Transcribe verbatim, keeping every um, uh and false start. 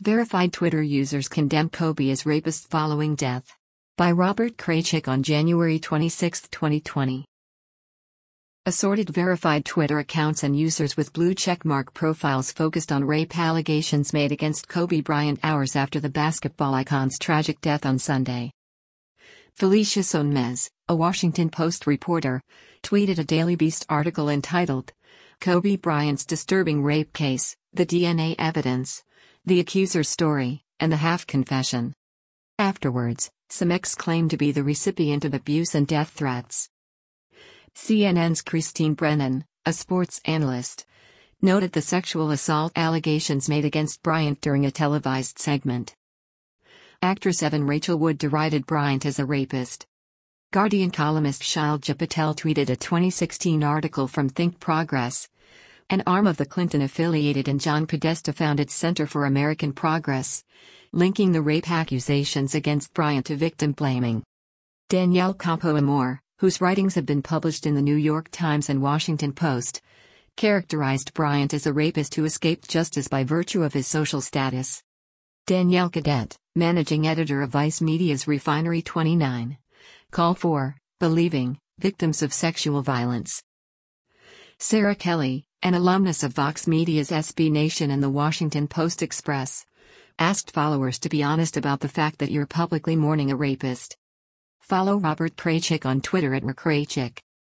Verified Twitter users condemn Kobe as rapist following death. By Robert Kraychik on January twenty-sixth, twenty twenty. Assorted verified Twitter accounts and users with blue checkmark profiles focused on rape allegations made against Kobe Bryant hours after the basketball icon's tragic death on Sunday. Felicia Sonmez, a Washington Post reporter, tweeted a Daily Beast article entitled, "Kobe Bryant's Disturbing Rape Case, the D N A Evidence, the Accuser's Story, and the Half-Confession." Afterwards, some ex claimed to be the recipient of abuse and death threats. C N N's Christine Brennan, a sports analyst, noted the sexual assault allegations made against Bryant during a televised segment. Actress Evan Rachel Wood derided Bryant as a rapist. Guardian columnist Shailja Patel tweeted a twenty sixteen article from Think Progress, an arm of the Clinton-affiliated and John Podesta-founded Center for American Progress, linking the rape accusations against Bryant to victim blaming. Danielle Campoamor, whose writings have been published in the New York Times and Washington Post, characterized Bryant as a rapist who escaped justice by virtue of his social status. Danielle Cadet, managing editor of Vice Media's Refinery twenty-nine, called for believing victims of sexual violence. Sarah Kelly, an alumnus of Vox Media's S B Nation and the Washington Post Express, asked followers to be honest about the fact that you're publicly mourning a rapist. Follow Robert Kraychik on Twitter at rkraychik.